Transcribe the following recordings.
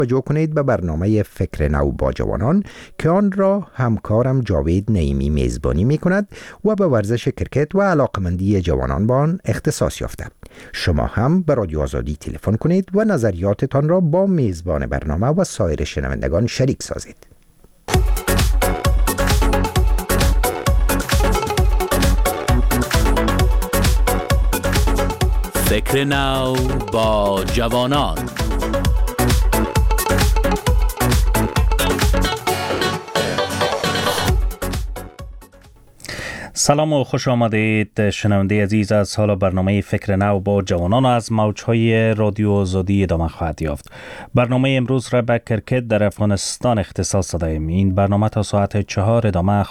توجه کنید به برنامه فکر نو با جوانان که آن را همکارم جاوید نعیمی میزبانی می کند و به ورزش کرکت و علاقمندی جوانان با آن اختصاص یافته. شما هم به رادیو آزادی تلفن کنید و نظریاتتان را با میزبان برنامه و سایر شنوندگان شریک سازید. فکر نو با جوانان. سلام و خوش آمدید شنونده عزیز. از حالا برنامه فکر نو با جوانان از موجهای رادیو آزادی ادامه خواهد یافت. برنامه امروز را به کرکت در افغانستان اختصاص دادیم. این برنامه تا ساعت 4 ادامه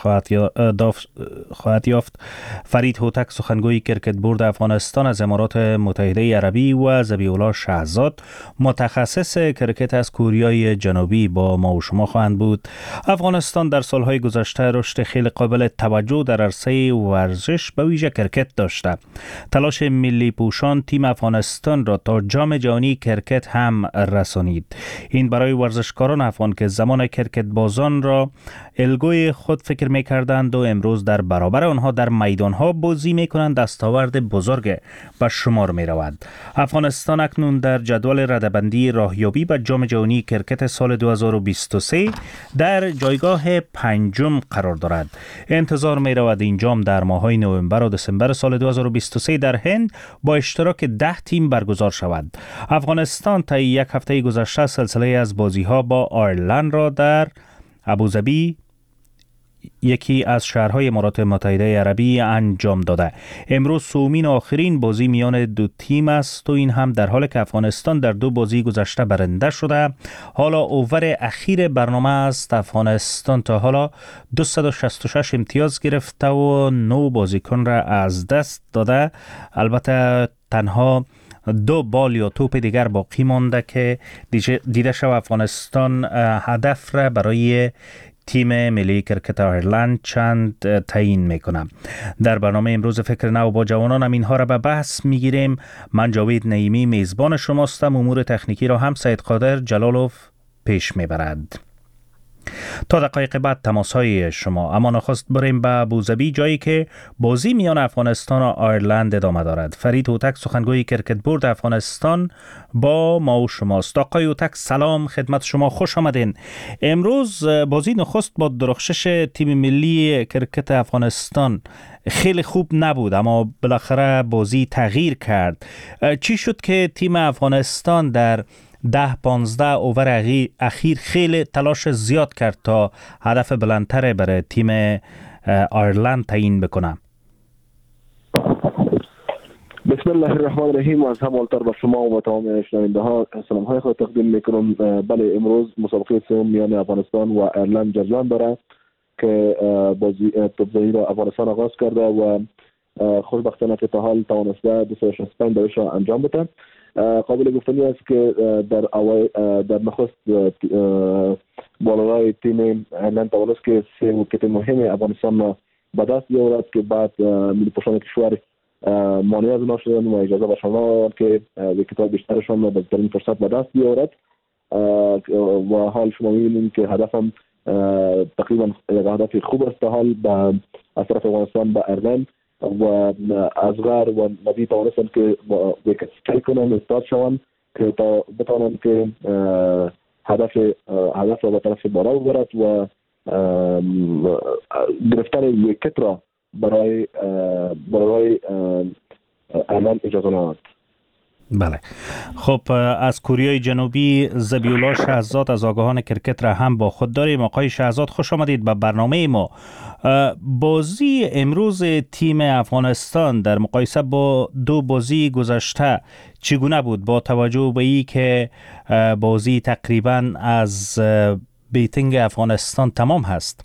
خواهد یافت. فرید هوتک سخنگوی کرکت بورد افغانستان از امارات متحده عربی و ذبیح الله شهزاد متخصص کرکت از کوریای جنوبی با ما و شما خواهند بود. افغانستان در سالهای گذشته رشد خیلی قابل توجه در عرصه ورزش به ویژه کرکت داشته. تلاش ملی پوشان تیم افغانستان را تا جام جهانی کرکت هم رسانید. این برای ورزشکاران افغان که زمان کرکت بازان را الگوی خود فکر می‌کردند و امروز در برابر آنها در میدان‌ها بازی می‌کنند دستاورد بزرگ به شمار می‌رود. افغانستان اکنون در جدول رده‌بندی راهیابی به جام جهانی کرکت سال 2023 در جایگاه 5 قرار دارد. انتظار می‌رود این جام در ماه‌های نوامبر و دسامبر سال 2023 در هند با اشتراک 10 تیم برگزار شود. افغانستان طی یک هفته گذشته سلسله از بازی‌ها با آیرلند را در ابوظبی یکی از شهرهای امارات متحده عربی انجام داده. امروز سومین آخرین بازی میان دو تیم است و این هم در حالی که افغانستان در 2 بازی گذشته برنده شده. حالا اوور اخیر برنامه است. افغانستان تا حالا 266 امتیاز گرفته و 9 بازیکن را از دست داده. البته تنها 2 بال یا توپ دیگر باقی مانده که دیده شد افغانستان هدف را برای تیم ملی کرکت آیرلند چند تعیین میکنم. در برنامه امروز فکر نو با جوانان هم اینها را به بحث میگیریم. من جاوید نعیمی میزبان شماستم. امور تکنیکی را هم سید قادر جلالوف پیش میبرد. تا دقایق بعد تماس های شما. اما نخست بریم به ابوظبی جایی که بازی میان افغانستان و آیرلند ادامه دارد. فرید هوتک سخنگوی کرکت بورد افغانستان با ما و شماست. آقای هوتک سلام خدمت شما، خوش آمدین. امروز بازی نخست با درخشش تیم ملی کرکت افغانستان خیلی خوب نبود، اما بالاخره بازی تغییر کرد. چی شد که تیم افغانستان در 10-15 اوور اخیر خیلی تلاش زیاد کرد تا هدف بلندتر برای تیم آیرلند تعیین بکنه؟ بسم الله الرحمن الرحیم. از هم اولتر به شما و تمام شنونده ها سلام های خود تقدیم میکنم. بله، امروز مسابقه سوم میان افغانستان و آیرلند جریان داره که بازی توپزایی را افغانستان آغاز کرده و خوشبختانه که تا حال توانسته 265 دوش را انجام بده. قابل گفتنی است که در نخست بالای تیم آیرلند توانست که 3 ویکت مهم افغانستان را به دست بیاورد که بعد ملی پوشان کشور مانع از آنها شدند و اجازه به شما که ویکت‌های بیشترشان را به بهترین فرصت به دست بیاورد و حال شما می‌بینید که هدف هم تقریبا یک هدف خوب است حال از طرف افغانستان به آیرلند و اصغر و نبی توانستن که ویکت استریک کنن استاد شوند که تا بتوانند که هدف را به طرف بالا ببرد و گرفتن ویکت را برای آیرلند اجازه نداد. بله، خب از کوریای جنوبی ذبیح الله شهزاد از آگاهان کرکت را هم با خود داریم. آقای شهزاد خوش آمدید به برنامه ما. بازی امروز تیم افغانستان در مقایسه با 2 بازی گذشته چگونه بود با توجه به این که بازی تقریبا از بیتینگ افغانستان تمام هست؟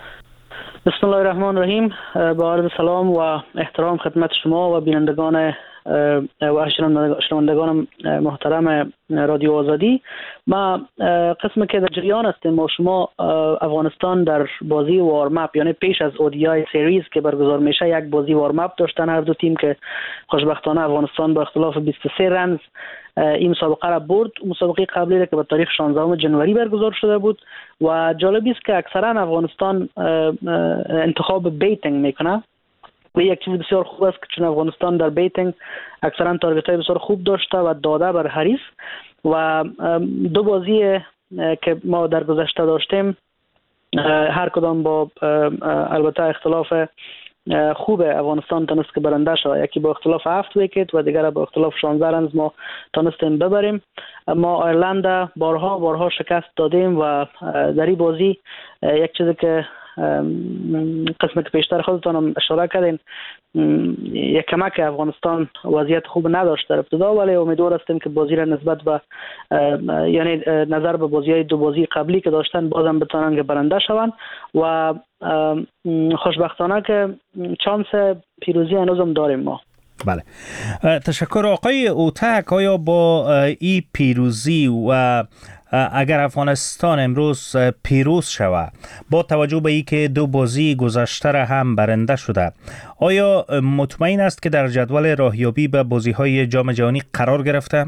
بسم الله الرحمن الرحیم. با عرض سلام و احترام خدمت شما و بینندگان و شنوندگان محترم رادیو آزادی. ما قسمی که در جریان هستیم و شما افغانستان در بازی وارم اپ یعنی پیش از اودیای سریز که برگزار میشه یک بازی وارم اپ داشتن هر دو تیم که خوشبختانه افغانستان با اختلاف 23 رنز این مسابقه را برد. مسابقه قبلی را که به تاریخ 16 جنوری برگزار شده بود و جالبی است که اکثرا افغانستان انتخاب بیتینگ میکنه و یک چیز بسیار خوب است که چون افغانستان در بیتینگ اکثرا تارگت های بسیار خوب داشته و داده بر حریف و دو بازی که ما در گذشته داشتیم هر کدام با البته اختلاف خوب افغانستان تونست که برنده شد. یکی با اختلاف 7 ویکت و دیگر با اختلاف 16 رنز ما تونستیم ببریم. ما آیرلند بارها شکست دادیم و در این بازی یک چیزی که قسمت که پیشتر خودتان اشاره کردین یک کمک افغانستان وضعیت خوب نداشت در ابتدا ولی امیدوار هستیم که بازی را نسبت به یعنی نظر به بازی‌های دو بازی قبلی که داشتن بازم بتونن که برنده شوند و خوشبختانه که چانس پیروزی هنوزم داریم ما. بله تشکر آقای اوتک. آیا با این پیروزی و اگر افغانستان امروز پیروز شود با توجه به اینکه دو بازی گذشته را هم برنده شده آیا مطمئن است که در جدول راهیابی به بازی‌های جام جهانی قرار گرفته؟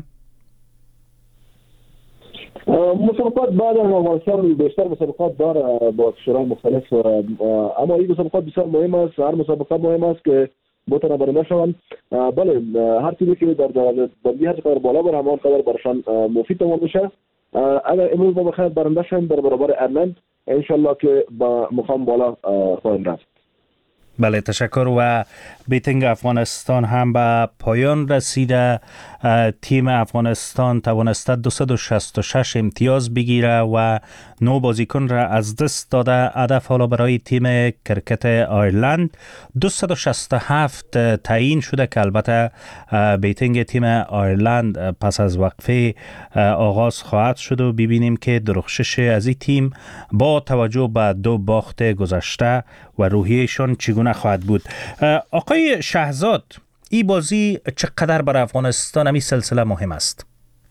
مسابقات بعد از افغانستان بیشتر مسابقات داره با کشورهای مختلف اما این مسابقات بسیار مهم است. هر مسابقه مهم است که بتونه برنده شوند. بله هر تیمی که در بندی هر چقدر بالا بره همان قدر برشان مفید تمام میشه. اگر امروز ما بخیر برنده شویم در برابر ایرلند انشالله که با مقام بالا خواهیم رفت. بله تشکر. و بیتینگ افغانستان هم به پایان رسیده. تیم افغانستان توانسته 266 امتیاز بگیره و 9 بازیکن را از دست داده. هدف حالا برای تیم کرکت آیرلند 267 تعیین شده که البته بیتینگ تیم آیرلند پس از وقفه آغاز خواهد شد و ببینیم که درخشش از این تیم با توجه به 2 باخت گذشته و روحیهشان چگونه خواهد بود. آقای شهزاد این بازی چقدر برای افغانستان این سلسله مهم است؟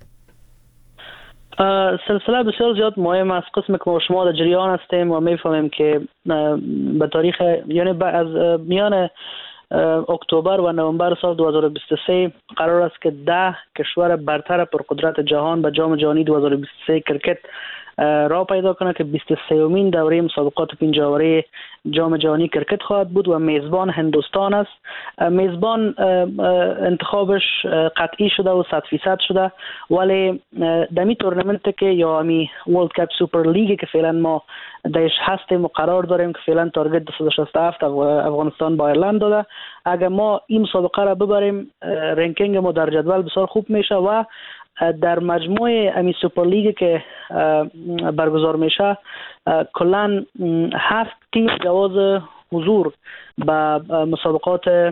سلسله بسیار زیاد مهم است. قسم که ما شما در جریان هستیم و میفهمیم که به تاریخ یعنی از میان اکتبر و نوامبر سال 2023 قرار است که 10 کشور برتر پرقدرت جهان به جام جهانی 2023 کرکت راه پیدا کنه که 23مین دوره مسابقات پنجاوره جام جهانی کرکت خواهد بود و میزبان هندوستان است. میزبان انتخابش قطعی شده و 100% شده ولی دمی تورنمنت که یا امی ورلد کپ سوپر لیگ که فعلا ما درش هستیم و قرار داریم که فعلا تارگت 267 افغانستان با ایرلند داده. اگر ما این مسابقه را ببریم رنکینگ ما در جدول بسیار خوب میشه و در مجموعه امی سوپر لیگ که برگزار میشه کلان 7 تیم جواز حضور به مسابقات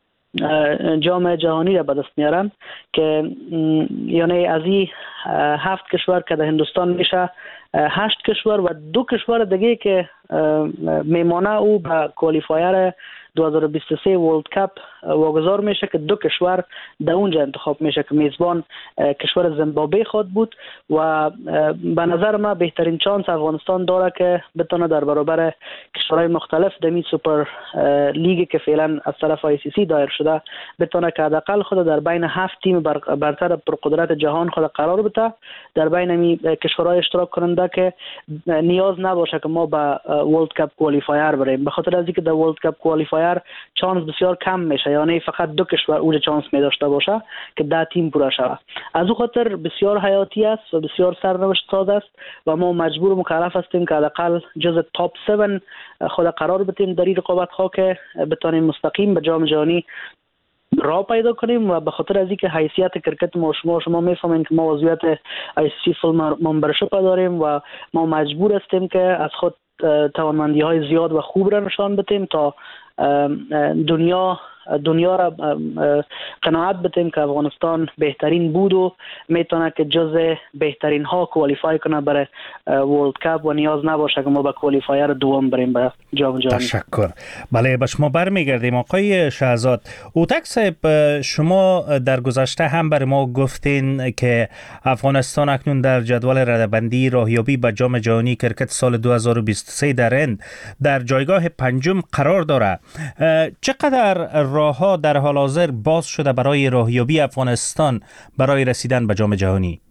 جام جهانی را به دست میارن که یعنی از این 7 کشور که در هندوستان میشه 8 کشور و 2 کشور دیگه که میمانه او به کوالیفایر 2023 ورلد کپ واگذار میشه که 2 کشور در اونجا انتخاب میشه که میزبان کشور زیمبابوه خواهد بود و به نظر من بهترین چانس افغانستان داره که بتونه در برابر کشورهای مختلف دمی سوپر لیگ که فعلا از طرف ICC دایر شده بتونه که حداقل خود در بین 7 تیم برتر پرقدرت جهان خود قرار بده در بین می کشورهای اشتراک کننده که نیاز نباشه که ما به ورلد کپ کوالیفایر بریم. به خاطر از اینکه در ورلد کپ کوالیفایر چانس بسیار کم میشه یعنی فقط 2 کشور اونجا چانس می داشته باشه که 10 تیم پورا شود. از اون خاطر بسیار حیاتی است و بسیار سرنوشت ساز است و ما مجبور و مکلف هستیم که حداقل جز تاپ 7 خود قرار بدیم در این رقابت ها که بتونیم مستقیم به جام جهانی راه پیدا کنیم و به خاطر از اینکه حیثیت کرکت ما شما میفهمین که ما وضعیت ICC فول ممبرشپ داریم و ما مجبور هستیم که از خود توانمندی های زیاد و خوب را نشان بدیم تا دنیا دنیا را قناعت بدیم که افغانستان بهترین بود و میتونه که جز بهترین ها کوالیفای کنه برای ورلد کاپ و نیاز نباشه که ما به کوالیفایر دوم بریم به جام جهانی. تشکر. بله، به شما برمیگردیم آقای شهزاد. اوتک صاحب، شما در گذشته هم بر ما گفتین که افغانستان اکنون در جدول رده‌بندی راهیابی به جام جهانی کرکت سال 2023 در هند در جایگاه پنجم قرار دارد. چقدر راهها در حال حاضر باز شده برای راهیابی افغانستان برای رسیدن به جام جهانی؟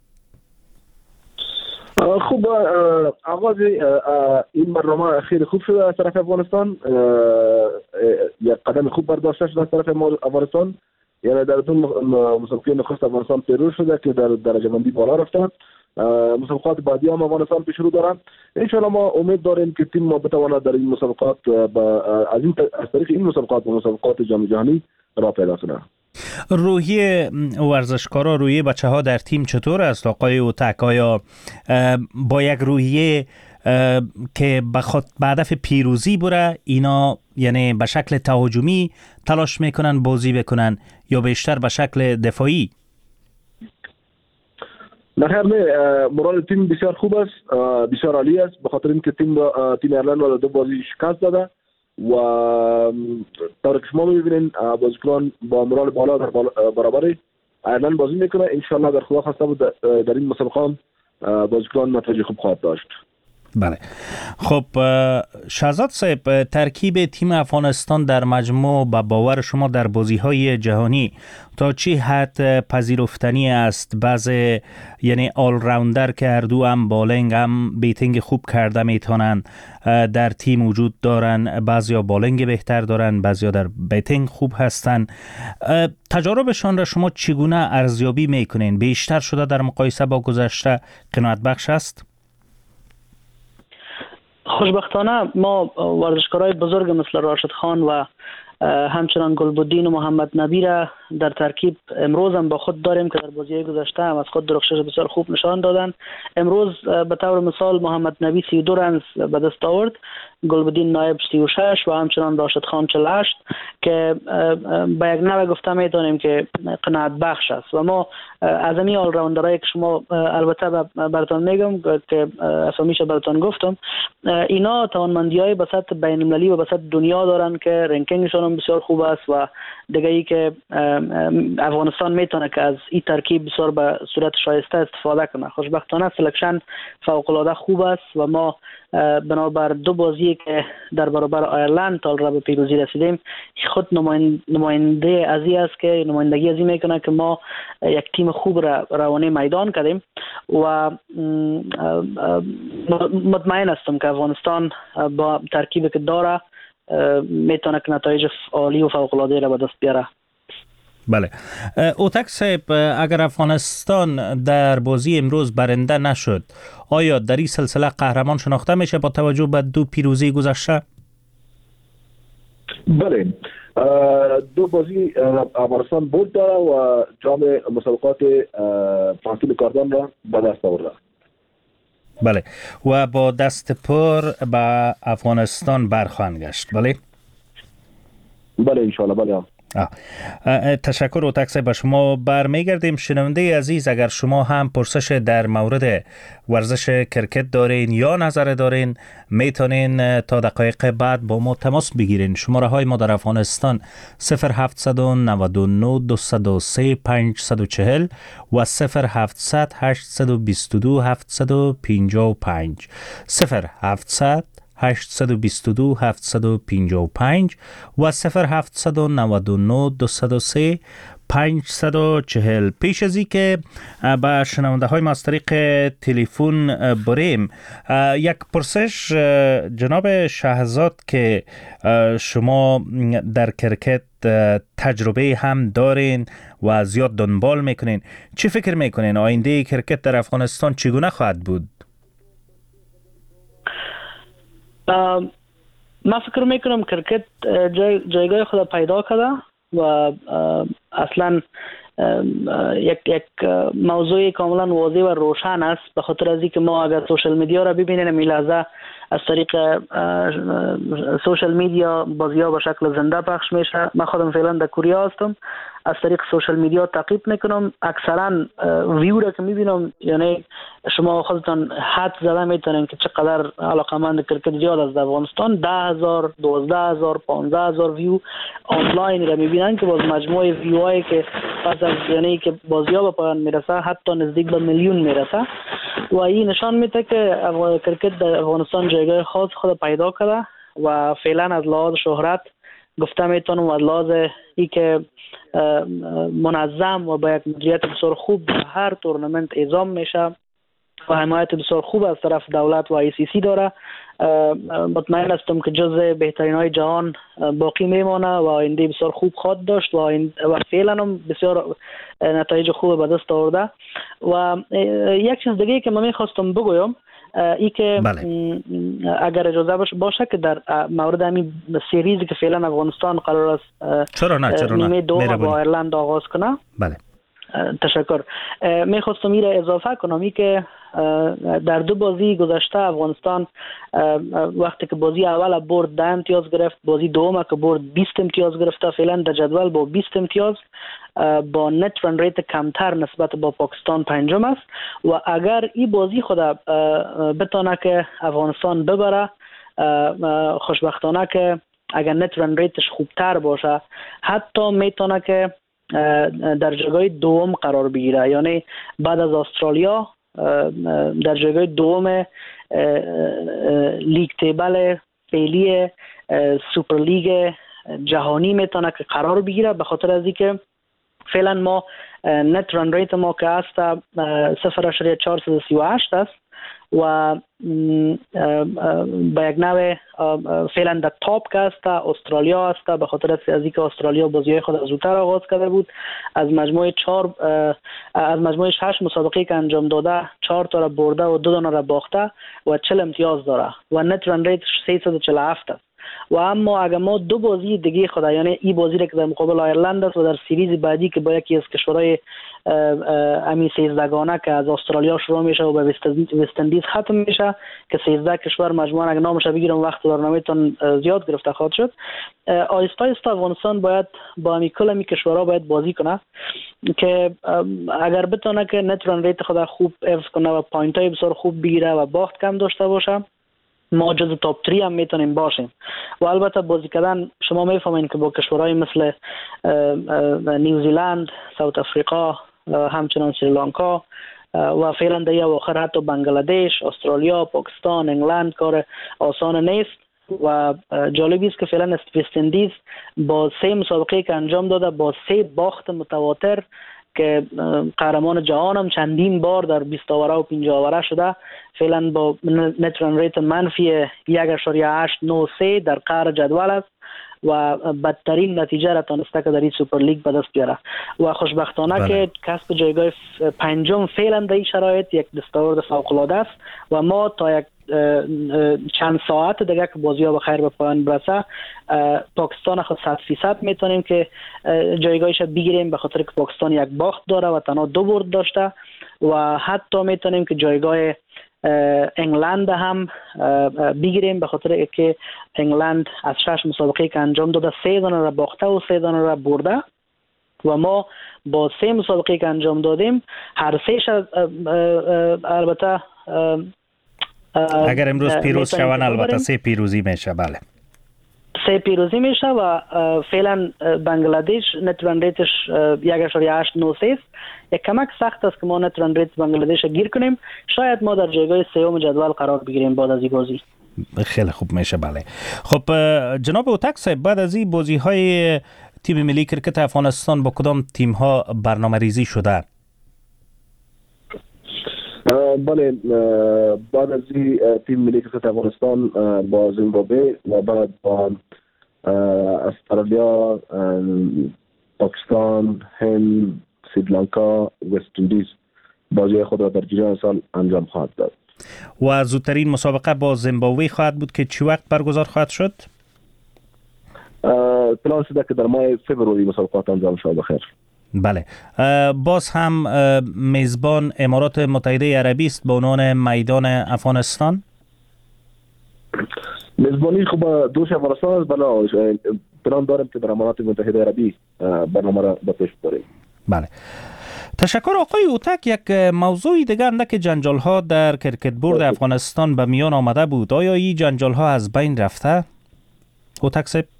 خوب، آغاز این برنامه خیلی خوب شده از طرف افغانستان. یک قدم خوب برداشته شده از طرف افغانستان. یعنی در دو مسابقه نخست افغانستان پیروز شده که در درجه بندی بالا رفته. مسابقات بعدی هم افغانستان پیش رو دارن. ان شاء الله ما امید داریم که تیم ما بتواند در این مسابقات از طریق این مسابقات جام جهانی راه پیدا کنه. روحیه ورزشکارا، روحیه بچه‌ها در تیم چطور است آقای اوتک؟ آیا با یک روحیه که به هدف پیروزی بره اینا، یعنی به شکل تهاجمی تلاش میکنن بازی بکنن یا بیشتر به شکل دفاعی؟ نه، مورال تیم بسیار خوب است، بسیار عالی است، به خاطر اینکه تیم ایرلند را دو بازی شکست داده و طور که شما می‌بینید بازیکنان با مورال بالا در برابر ایرلند بازی میکنه. ان شاء الله در خدا خواسته در این مسابقه بازیکنان نتایج خوب خواهد داشت. بله. خب شهزاد صاحب، ترکیب تیم افغانستان در مجموع با باور شما در بازی‌های جهانی تا چی حد پذیرفتنی است؟ بعضی یعنی آل راوندر که هر دو هم بالینگ هم بیتینگ خوب کرده میتونن در تیم وجود دارن، بعضیا بالینگ بهتر دارن، بعضیا در بیتینگ خوب هستن. تجاربشان را شما چگونه ارزیابی میکنین؟ بیشتر شده در مقایسه با گذشته؟ قناعت بخش است؟ خوشبختانه ما ورزشکارای بزرگ مثل راشد خان و همچنان گلبدین و محمد نبی را در ترکیب امروز هم با خود داریم که در بازی گذشته هم از خود درخشش بسیار خوب نشان دادن. امروز به طور مثال محمد نبی 32 رنز به دست آورد، گلبدین نایب 36 و همچنان راشد خان 48 که با یک نوع گفته میتونیم که قناعت بخش است. و ما از این آل راوندرایی که شما البته براتون میگم که اسامیش براتون گفتم، اینا توانمندی‌های به سطح بین‌المللی و به سطح دنیا دارن که رنکینگشون هم بسیار خوب است و دیگه ای که افغانستان میتونه که از این ترکیب بسیار به صورت شایسته استفاده کنه. خوشبختانه سلکشن فوق العاده خوب است و ما بنابر دو بازی که در برابر ایرلند تا را به پیروزی رسیدیم خود نماینده ازی است که نمایندگی ازی میکنه که ما یک تیم خوب را روانه میدان کردیم و مطمئن هستم که افغانستان با ترکیبی که داره میتونه که نتایج عالی و فوق العاده را به دست بیاره. بله. اوتک صاحب، اگر افغانستان در بازی امروز برنده نشد، آیا در این سلسله قهرمان شناخته میشه با توجه به دو پیروزی گذشته؟ بله، دو بازی افغانستان برد داره و جام مسابقات پانتون کاردان را به دست آورده. بله، و با دست پر به افغانستان برخواهند گشت. بله بله انشاءالله. بله. تشکر اوتک صاحب. به شما برمیگردیم. شنونده عزیز، اگر شما هم پرسش در مورد ورزش کرکت دارین یا نظر دارین، میتونین تا دقایق بعد با ما تماس بگیرین. شماره های ما در افغانستان 0799 203 540 و 0700 822 755 0700 822 755 و 0799 203 540. پیش از این که به شنونده های ما از طریق تلفن بریم، یک پرسش جناب شهزاد که شما در کرکت تجربه هم دارین و زیاد دنبال میکنین، چی فکر میکنین آینده کرکت در افغانستان چگونه خواهد بود؟ من فکر میکنم کرکت جایگاه خود پیدا کرده و اصلا یک موضوع کاملا واضح و روشن است، به خاطر از اینکه ما اگر سوشال میدیا را ببینیم این لحظه از طریق سوشال میدیا بازی‌ها به شکل زنده پخش میشه. من خودم فعلا در کره هستم، از طریق سوشال میدیا تعقیب میکنم، اکثرا ویو را که میبینم، یعنی شما خودتان حد زده میتونین که چقدر علاقمند کرکت زیاد از افغانستان، 10,000 12,000 15,000 ویو آنلاین را میبینن که باز مجموعه ویو هایی که پس از یعنی که بازی‌ها به پایان میرسه حتی نزدیک به میلیون میرسه و این نشان میده که کرکت در افغانستان جایگاه خاص خود پیدا کرده و فعلا از لحاظ شهرت گفته میتونم و از لحاظ ای که منظم و با یک مدیریت بسیار خوب هر تورنمنت اعزام میشه و حمایت بسیار خوب از طرف دولت و ICC داره. مطمئن هستم که جزء بهترین های جهان باقی میمانه و آینده بسیار خوب خواهد داشت و فعلا هم بسیار نتایج خوب به دست آورده. و یک چیز دیگه که من میخواستم بگویم ای که اگر اجازه باشه که در مورد همین سریزی که فعلا افغانستان قرار است نیمه دوم با ایرلند آغاز کنه. بله. تشکر. میخواستم این را اضافه کنم ای که در دو بازی گذشته افغانستان وقتی که بازی اول برد 10 امتیاز گرفت، بازی دوم که برد 20 امتیاز گرفته، فعلا در جدول با 20 امتیاز با نت رن ریت کمتر نسبت با پاکستان پنجم است و اگر این بازی خود بتونه که افغانستان ببره، خوشبختانه که اگر نت رن ریتش خوبتر باشه حتی میتونه که در جایگاه دوم قرار بگیره، یعنی بعد از استرالیا در جایگاه دوم لیگ تیبل فعلی سوپر لیگ جهانی میتونه که قرار بگیره، به خاطر از اینکه فعلا ما نت رن ریت ما که هست 0.438 است و با یک نوع فعلا در تاپ که هست استرالیا هست، به خاطر از اینکه استرالیا بازی‌های خود زودتر آغاز کرده بود، از مجموعه 6 مسابقه که انجام داده 4 تا را برده و 2 تا را باخته و 40 امتیاز داره و نت رن ریت 347 است. و اما اگر ما دو بازی دیگه خدا، یعنی این بازی که در مقابل ایرلند است و در سریز بعدی که با یکی از کشورهای امی 13گانه که از استرالیا شروع میشه و به وست اندیز ختم میشه که 13 کشور مجموعاً اگر نامش بگیرم وقت برنامه‌تون زیاد گرفته خواهد شد، آهسته آهسته افغانستان باید با امی کل امی کشورها باید بازی کنه که اگر بتونه که نت رن ریت خود خوب حفظ کنه و پوینت های بسیار خوب بگیره و باخت کم داشته باشه، ما جز تاپ 3 هم میتونیم باشیم. و البته بازی کردن شما میفهمین که با کشورهای مثل نیوزیلند، ساوت افریقا، همچنان سریلانکا و فعلا در آخر حتی بنگلادش، استرالیا، پاکستان، انگلند کار آسان نیست و جالبی است که فعلا وست اندیز با 3 مسابقه که انجام داده با 3 باخت متواتر که قهرمان جهان هم چندین بار در 20 اوره و 50 اوره شده، فعلا با نت رن ریت منفی 1.893 در قهر جدول است و بدترین نتیجه را تانسته که در این سوپر لیگ به دست بیاره و خوشبختانه که کسب جایگاه پنجم فعلا در این شرایط یک دستاورد فوق العاده است و ما تا یک چند ساعت دیگه که بازی ها به خیر به پایان برسه پاکستان خود 100% میتونیم که جایگاهش بگیریم، به خاطر که پاکستان یک باخت داره و تنها 2 برد داشته و حتی میتونیم که جایگاه انگلند هم بگیریم، به خاطر که انگلند از 6 مسابقه که انجام داده 3 دانه را باخته و 3 دانه را برده و ما با 3 مسابقه که انجام دادیم هر 3 البته اگر امروز پیروز شوند البته 3 پیروزی میشه. بله 3 پیروزی میشه و فعلا بنگلادش نت رن ریتش 1.893 یک کمک سخت است که ما نت رن ریت بنگلادش گیر کنیم، شاید ما در جایگاه 3ام جدول قرار بگیریم بعد از این بازی. خیلی خوب میشه. بله خب جناب اوتک صاحب، بعد از این بازی های تیم ملی کرکت افغانستان با کدام تیم ها برنامه ریزی شده؟ بله بعد از این تیم ملی کرکت افغانستان با زیمبابوه و بعد با استرالیا، پاکستان، هند، سریلانکا، وست اندیز بازی خود را در جریان سال انجام خواهد داد و زودترین مسابقه با زیمبابوه خواهد بود که چی وقت برگزار خواهد شد؟ پلان شده که در ماه فوریه مسابقات انجام شود. بخیر. بله، باز هم میزبان امارات متحده عربی است به عنوان میدان افغانستان. میزبانی خب دوش افغانستان است، بله پلان داریم که در امارات متحده عربی برنامه را به پیش ببریم. بله، تشکر آقای اوتک. یک موضوع دیگر اندک جنجال ها در کرکت بورد افغانستان به میان آمده بود. آیا این جنجال ها از بین رفته؟ اوتک صاحب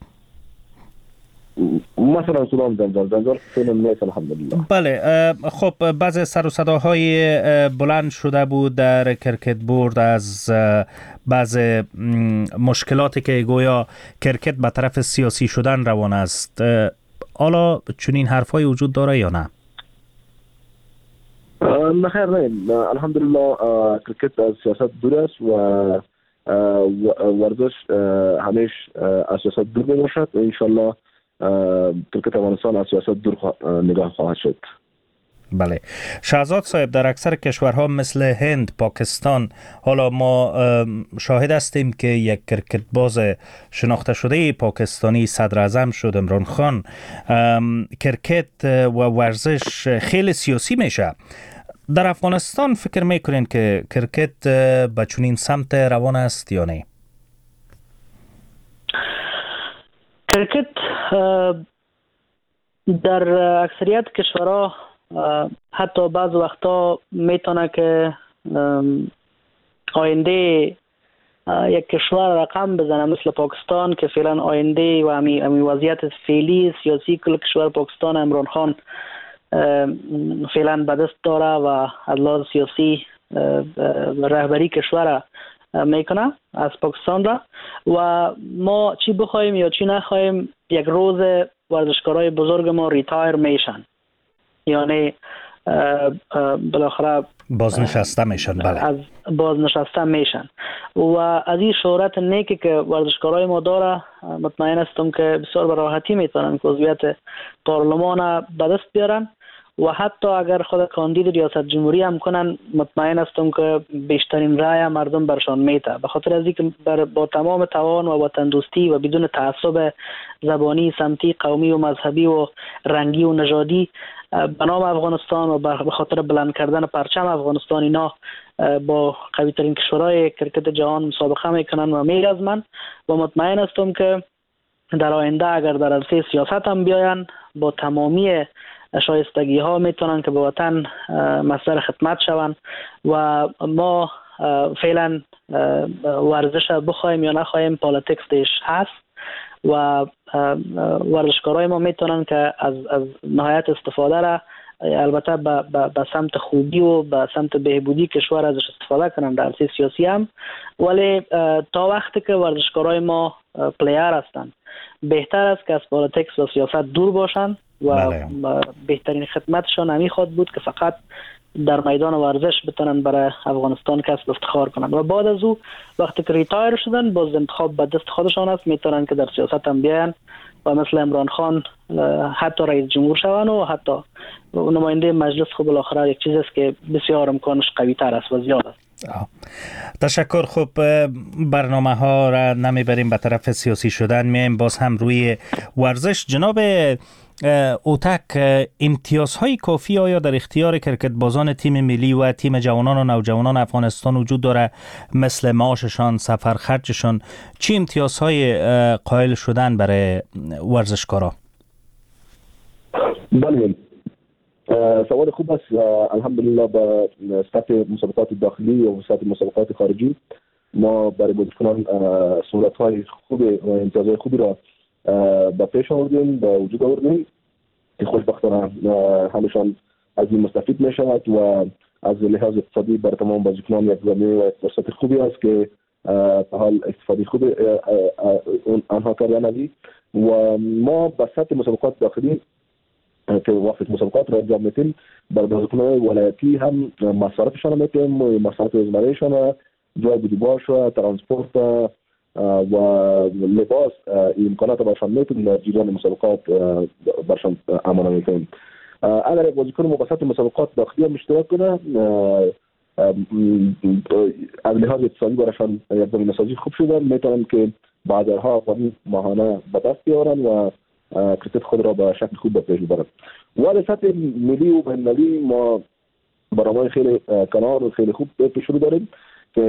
مثلا کدام جنجال فعلا نیست الحمدلله. بله، خب بعض سر و صداهای بلند شده بود در کرکت بورد از بعض مشکلاتی که گویا کرکت به طرف سیاسی شدن روان است. حالا چنین حرفای وجود داره یا نه؟ نه خیر، نه الحمدلله کرکت از سیاست دور است و ورزش همیشه از سیاست دور باشد. انشالله کرکت افغانستان از سیاست دور نگاه خواهد شد. بله، شهزاد صاحب، در اکثر کشورها مثل هند، پاکستان، حالا ما شاهد هستیم که یک کرکت باز شناخته شده پاکستانی صدر اعظم شد، عمران خان. کرکت و ورزش خیلی سیاسی میشه. در افغانستان فکر میکنین که کرکت به چنین سمت روان است یا نه؟ کرکت در اکثریت کشورها حتی بعض وقتا میتونه که آینده یک کشور رقم بزنه، مثل پاکستان که فعلا آینده و امی وضعیت فعلی سیاسی کل کشور پاکستان عمران خان فعلا به دست داره و از لحاظ سیاسی رهبری کشور میکنه از پاکستان را. و ما چی بخوایم یا چی نخوایم، یک روز ورزشکارای بزرگ ما ریتایر میشن، یعنی بالاخره بازنشسته میشن. بله، از بازنشسته میشن و از این شهرت نیکی که ورزشکارای ما داره مطمئن هستم که بسیار به راحتی میتونن که عضویت پارلمان به دست بیارن و حتی اگر خود کاندید ریاست جمهوری هم کنن مطمئن هستم که بیشترین رای مردم برشان میته، به خاطر از اینکه با تمام توان و وطن دوستی و بدون تعصب زبانی، سمتی، قومی و مذهبی و رنگی و نژادی به نام افغانستان و به خاطر بلند کردن پرچم افغانستان اینا با قوی ترین کشورهای کرکت جهان مسابقه میکنن و میرزمن و مطمئن هستم که در آینده اگر در عرصه سیاست هم بیاین با تمامی شایستگی ها میتونن که به وطن مصدر خدمت شون و ما فعلا ورزش بخوایم یا نخوایم پالیتیکس دیش هست و ورزشکارای ما میتونن که از نهایت استفاده را البته به سمت خوبی و به سمت بهبودی کشور ازش استفاده کنن در عرصه سیاسی هم، ولی تا وقتی که ورزشکارای ما پلیر هستن بهتر است که از پالیتیکس و سیاست دور باشن و بهترین خدمتشان همی خواهد بود که فقط در میدان ورزش بتونن برای افغانستان کسب افتخار کنن و بعد از او وقتی که ریتایر شدن باز انتخاب به دست خودشان است، میتونن که در سیاست هم بیان و مثل عمران خان حتی رئیس جمهور شون و حتی نماینده مجلس. خب بالاخره یک چیز است که بسیار امکانش قوی تر است و زیاد است. تشکر. خب برنامه ها را نمیبریم به طرف سیاسی شدن، میایم باز هم روی ورزش. جناب اوتک، امتیازهای کافی آیا در اختیار کرکت بازان تیم ملی و تیم جوانان و نوجوانان افغانستان وجود داره؟ مثل معاششان، سفر خرجشان، چی امتیازهای قائل شدن برای ورزشکارا؟ بله، سوال خوب است. الحمدلله با سطح مسابقات داخلی و سطح مسابقات خارجی ما برای بازیکنان صورت‌های خوب و امتیازهای خوبی را به پیش آوردیم، به وجود آوردیم که خوشبختانه همشان از این مستفید می شود و از لحاظ اقتصادی بر تمام بازیکنان یک زمینه و فرصت خوبی است که به حال استفاده خوب آنها کردن و ما به سطح مسابقات داخلی که وقت مسابقات را انجام میدیم بر بازیکنان ولایتی هم مصارفشان میتیم و مصارف روزمرهشان، جای بودیباش و ترانسپورت و لباس امکانات برشان میتونیم در جریان مسابقات برشان امانه میکنیم. اگر یک بازیکن مبسط مسابقات داخلی هم اشتراک کنه از لحاظ اقتصادی برشان یک زمینه سازی خوب شده، میتونن که بازارها افغانی ماهانه به دست بیارن و کرکت خود را به شکل خوب به پیش ببرن و در سطح ملی و بین‌المللی ما برنامه‌های خیلی کنار و خیلی خوب پیش رو داریم که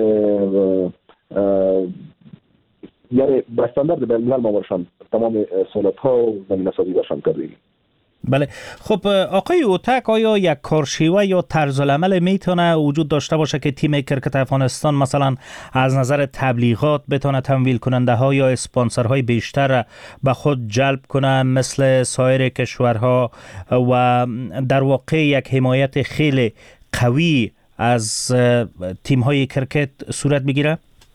یعنی به استاندارد بین‌الملل ما باشن تمام سهولت‌ها و زمینه‌سازی باشن کردیم. بله. خب آقای اوتک، آیا یک کارشیوه یا طرز العمل میتونه وجود داشته باشه که تیم کرکت افغانستان مثلا از نظر تبلیغات بتونه تمویل کننده ها یا اسپانسرهای بیشتر به خود جلب کنه مثل سایر کشورها و در واقع یک حمایت خیلی قوی از تیم های کرکت صورت بگیره؟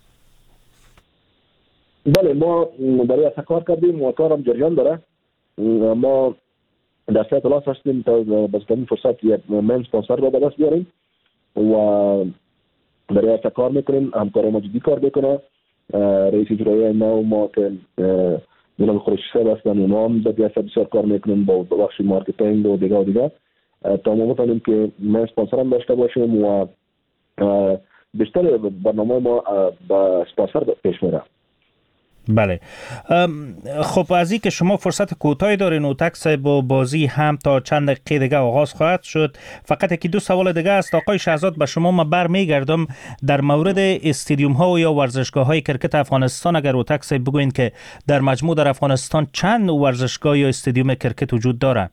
بله، ما برای اصلا کار کردیم و کارم جریان داره. ما در سطح تلاش هستیم تا بهترین فرصت یک من اسپانسر را به دست بیاریم و برای اصلا کار میکنیم. همکار ما جدی کار میکنه. رئیس اجرایی نو ما که جناب خورشی صاحب هستن، اونا هم بسیار کار میکنیم با بخش مارکتینگ و دیگه تا ما بتونیم که من اسپانسر هم داشته باشیم و بیشتر برنامه ما با اسپانسر پیش میره. بله. خب از این که شما فرصت کوتاهی دارین اوتک صاحب و بازی هم تا چند دقیقه دیگه آغاز خواهد شد، فقط یکی دو سوال دیگه است. آقای شهزاد، به شما ما برمیگردم در مورد استادیوم ها یا ورزشگاه های کرکت افغانستان. اگر اوتک صاحب بگوین که در مجموع در افغانستان چند ورزشگاه یا استادیوم کرکت وجود داره؟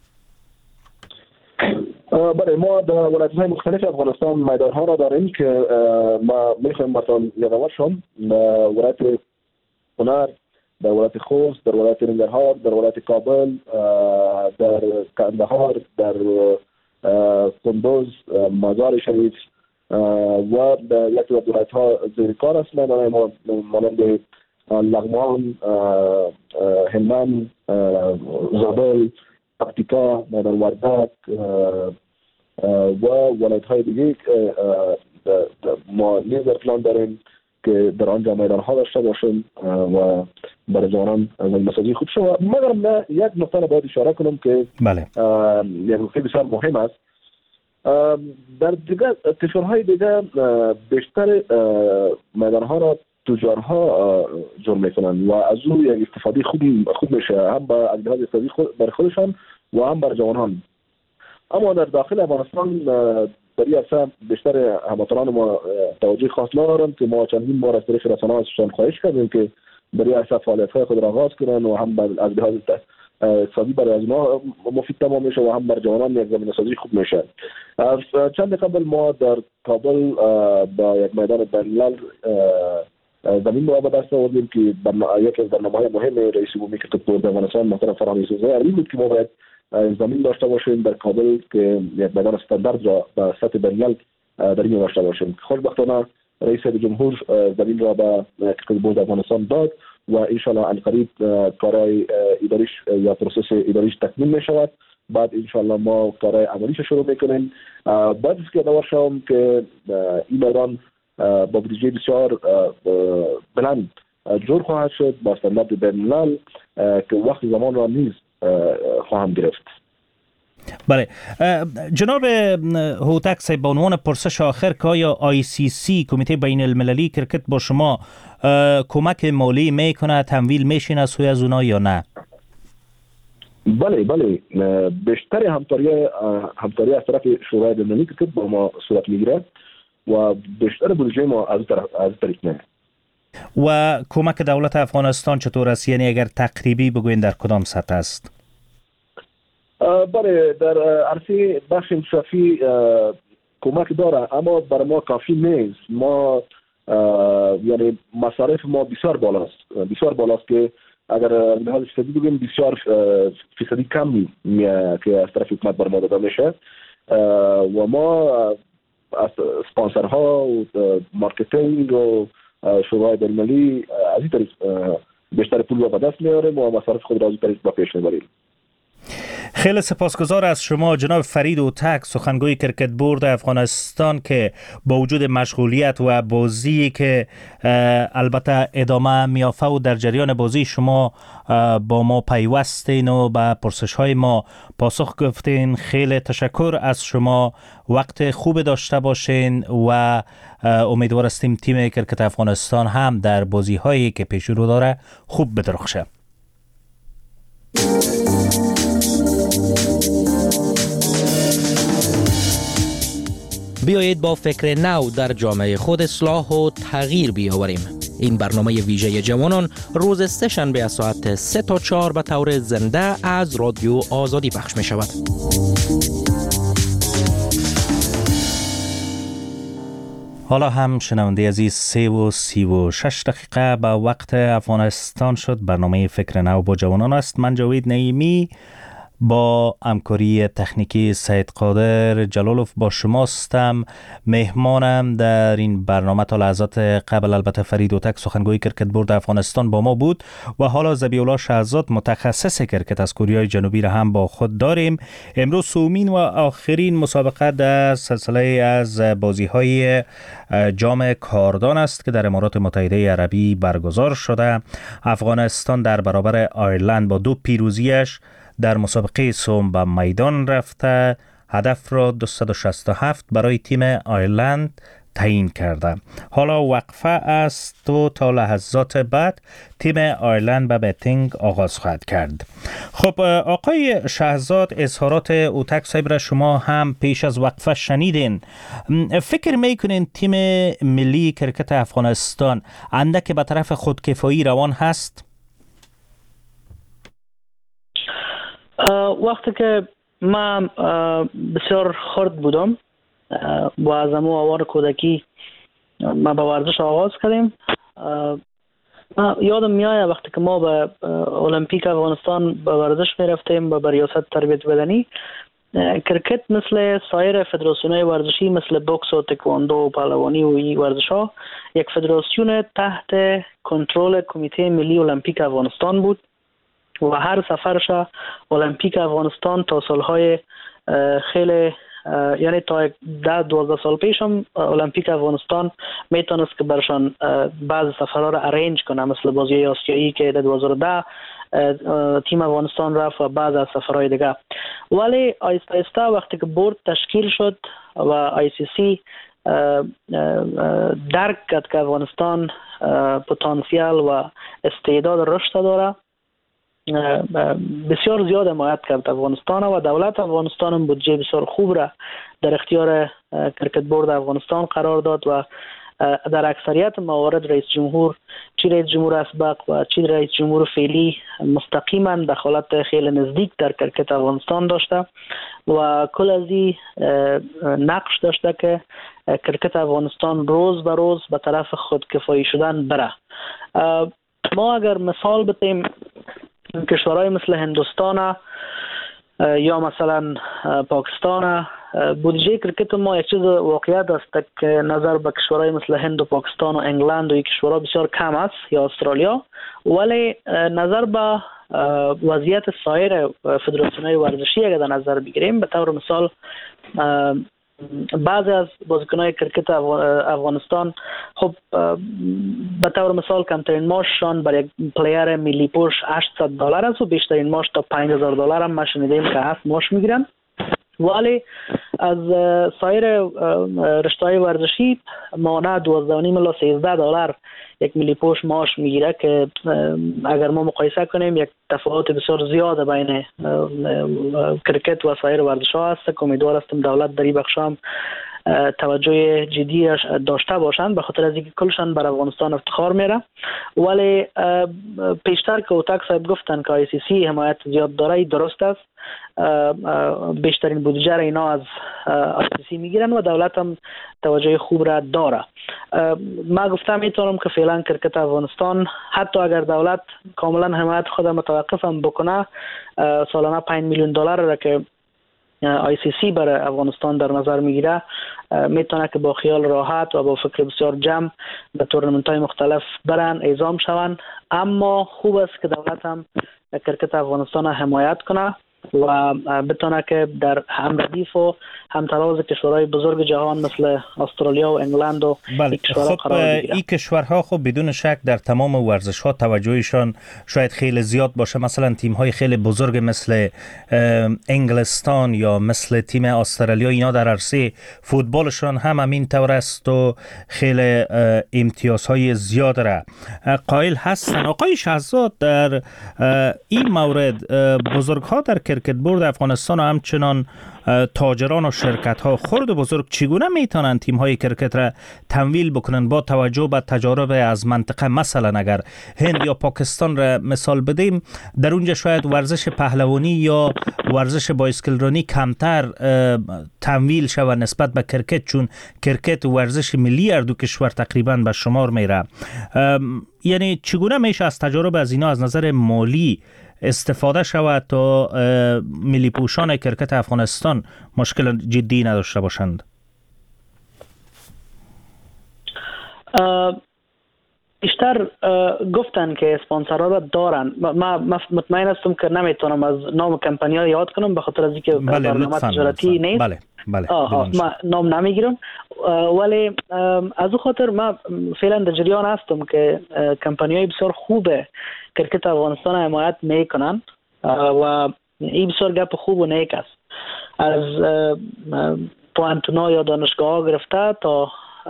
بله، ما در ولایت‌های مختلف افغانستان میدان‌ها را داریم که ما می‌خوایم مثلا یادآور شم. ولایت کنر، در ولایت خوست، در ولایت ننگرهار، در ولایت کابل، در کندهار، در کندوز، مزار شریف و در یکی از ولایت‌ها زیر کار است. ما مانند لغمان، هلمند، زابل، پکتیکا، در وردک و ولایت‌های دیگه ما نیز در پلان داریم که در آنجا میدان‌ها داشته باشیم و برای جوانان زمینه‌سازی خوب شود. مگر من یک نکته را باید اشاره کنم که بله، یک نکته بسیار مهم است. در دیگر کشورهای دیگر بیشتر میدان‌ها را تجارها جور میکنن و از او یک استفاده خوب میشه، هم با لحاظ اقتصادی برای خودشان و هم برای جوانان. اما در داخل افغانستان برای اصلا بیشتر هموطنان ما توجه خاص ندارن که ما چندین بار از طریق رسانه‌ها ازشان خواهش کردیم که برای اصلا فعالیت‌های خود را آغاز کنن و هم از لحاظ اقتصادی برای از ما مفید تمام میشه و هم برای جوانان یک زمینه‌سازی خوب میشه. چند قبل ما در کابل با یک میدان بین‌الملل زمین رو به دست آوردیم که یکی از برنامه‌های مهم رئیس عمومی کرکت بورد افغانستان محترم فرهاد یوسفزئی بود که ما باید زمین داشته باشیم در کابل که یک میدان استاندارد را به سطح بین‌الملل در این داشته باشیم. خوشبختانه رئیس جمهور زمین را به کرکت بورد افغانستان داد و ان شاء الله القریب کارهای اداریش یا پروسس اداریش تکمیل می شود. بعد ان شاء الله ما کارهای عملیش شروع میکنیم. بعد از که دور شوم که این میدان با بودجه بسیار بلند جور خواهد شد با استاندارد بین‌الملل که وقت زمان را نیز خواهم گرفت. بله جناب هوتک صاحب، به عنوان پرسش آخر که آیا ICC کمیته بین المللی کرکت با شما کمک مالی میکنه، تمویل میشین از سوی از اونا یا نه؟ بله بیشتر همکاری از طرف شورای بین‌المللی کرکت با ما صورت میگیره و بیشتر بودجه ما از طریق نه. و کمک دولت افغانستان چطور است؟ یعنی اگر تقریبی بگوین در کدام سطح است؟ بله، در عرصه بخش انصافی کمک داره اما برای ما کافی نیست. ما یعنی مصارف ما بسیار بالاست که اگر لحاظ فیصدی بگیم بسیار فیصدی کمی که از طرف حکومت بر ما داده میشه و ما از اسپانسرها و مارکتینگ و شورای بین‌المللی از این طریق بیشتر پول را به دست میاریم و مصارف خود را از این طریق با پیش میبریم. خیلی سپاسگزار از شما جناب فرید اوتک، سخنگوی کرکت بورد افغانستان، که با وجود مشغولیت و بازی که البته ادامه میافته و در جریان بازی شما با ما پیوستین و به پرسش های ما پاسخ گفتین. خیلی تشکر از شما. وقت خوب داشته باشین و امیدوار هستیم تیم کرکت افغانستان هم در بازی هایی که پیش رو داره خوب بدرخشه. بیایید با فکر نو در جامعه خود اصلاح و تغییر بیاوریم. این برنامه ویژه جوانان روز سه‌شنبه از ساعت 3 تا 4 به طور زنده از رادیو آزادی پخش می شود. حالا هم شنونده عزیز 3:36 به وقت افغانستان شد. برنامه فکر نو با جوانان است. من جاوید نعیمی با همکاری تکنیکی سید قادر جلالوف با شماستم. مهمانم در این برنامه تا لحظات قبل البته فرید اوتک سخنگوی کرکت بورد افغانستان با ما بود و حالا ذبیح‌الله شهزاد متخصص کرکت از کره جنوبی را هم با خود داریم. امروز سومین و آخرین مسابقه در سلسله از بازی‌های جام کاردان است که در امارات متحده عربی برگزار شده. افغانستان در برابر آیرلند با 2 پیروزیش در مسابقه سوم به میدان رفته. هدف را 267 برای تیم آیرلند تعیین کرده. حالا وقفه است و تا لحظات بعد تیم آیرلند به بیتینگ آغاز خواهد کرد. خب آقای شهزاد، اظهارات اوتک صاحب را شما هم پیش از وقفه شنیدین. فکر میکنین تیم ملی کرکت افغانستان اندک به طرف خودکفایی روان هست؟ وقتی که من بسیار خرد بودم و از امو آوار کودکی ما به ورزش آغاز کردیم، یادم میاد وقتی که ما به المپیک افغانستان به ورزش می رفتیم به ریاست تربیت بدنی، کرکت مثل سایر فدراسیون‌های ورزشی مثل بوکس و تکواندو و پهلوانی و این ورزش‌ها یک فدراسیون تحت کنترل کمیته ملی المپیک افغانستان بود و هر سفرش المپیک افغانستان تا سالهای خیلی یعنی تا 10-12 سال پیش هم المپیک افغانستان میتونست که برشان بعض سفرها را ارنج کنه، مثل بازی آسیایی که در 2010 تیم افغانستان رفت و بعض از سفرهای دیگه. ولی آیسته آیسته وقتی که بورد تشکیل شد و آی سی سی درک کرد که افغانستان پتانسیل و استعداد رشد داره، بسیار زیاد حمایت کرد افغانستان و دولت افغانستان هم بودجه بسیار خوب را در اختیار کرکت بورد افغانستان قرار داد و در اکثریت موارد رئیس جمهور، چی رئیس جمهور اسبق و چی رئیس جمهور فعلی مستقیما دخالت خیلی نزدیک در کرکت افغانستان داشته و کل از این نقش داشته که کرکت افغانستان روز به روز به طرف خودکفایی شدن بره. ما اگر مثال بتیم کشورهای مثل هندوستان یا مثلا پاکستان، بودجه کرکت ما یک چیز واقعیت است که نظر به کشورهای مثل هند و پاکستان و انگلند و این کشورها بسیار کم است یا استرالیا، ولی نظر به وضعیت سایر فدراسیون‌های ورزشی اگر در نظر بگیریم، به طور مثال بعضی از بازیکن‌های کرکت افغانستان خب به طور مثال کمترین معاششان برای یک پلیر ملی پوش $800 است و بیشترین معاش تا $5000 هم ما شنیدیم که هست معاش میگیرن. ولی از سایر رشته‌های ورزشی مانع $12.5 الی $13 یک ملی پوش معاش میگیره که اگر ما مقایسه کنیم یک تفاوت بسیار زیاد بین کرکت و سایر ورزش‌ها است که امیدوار هستم دولت در این بخش هم توجه جدی داشته باشند، به خاطر از اینکه کلشان بر افغانستان افتخار میره. ولی پیشتر که اوتک صاحب گفتن که آی سی سی حمایت زیاد داره، درست است. بیشترین بودجه را اینا از آی سی سی میگیرن و دولت هم توجه خوب را داره. ما گفتم میتونم که فعلا کرکت افغانستان حتی اگر دولت کاملا حمایت خود متوقف هم بکنه، سالانه $5 میلیون را که آی سی سی برای افغانستان در نظر میگیره، میتونه که با خیال راحت و با فکر بسیار جمع به تورنمنت های مختلف برن اعزام شوند. اما خوب است که دولت هم کرکت افغانستان حمایت کنه و بتونه که در هم ردیف و هم تراز کشورهای بزرگ جهان مثل استرالیا و انگلند و کشورها قرار بگیره. این کشورها خب بدون شک در تمام ورزش‌ها توجهشان شاید خیلی زیاد باشه. مثلا تیم‌های خیلی بزرگ مثل انگلستان یا مثل تیم استرالیا، اینا در عرصه فوتبالشان هم همین طور است و خیلی امتیازهای زیاد را قائل هستن. آقای شهزاد، در این مورد بزرگ‌ها در کرکت بورد افغانستان و همچنان تاجران و شرکت ها خرد و بزرگ چگونه میتونن تیم های کرکت را تمویل بکنن با توجه به تجارب از منطقه؟ مثلا اگر هند یا پاکستان را مثال بدیم، در اونجا شاید ورزش پهلوانی یا ورزش بایسکل رانی کمتر تمویل شود نسبت به کرکت، چون کرکت ورزش ملی هر دو کشور تقریبا به شمار میره. یعنی چگونه میشه از تجارب از اینا از نظر مالی استفاده شود تا ملی پوشان کرکت افغانستان مشکل جدی نداشته باشند؟ بیشتر گفتن که اسپانسرها را دارن. ما مطمئن هستم که نمیتونم از نام کمپانی ها یاد کنم به خاطر از اینکه برنامه تجارتی نیست. بله. ما نام نمیگیرم، ولی از او خاطر ما فعلا در جریان هستم که کمپانی های بسیار خوب کرکت افغانستان حمایت میکنن و این بسیار گپ خوب و نیک است. از پوانتونا یا دانشگاه ها گرفته تا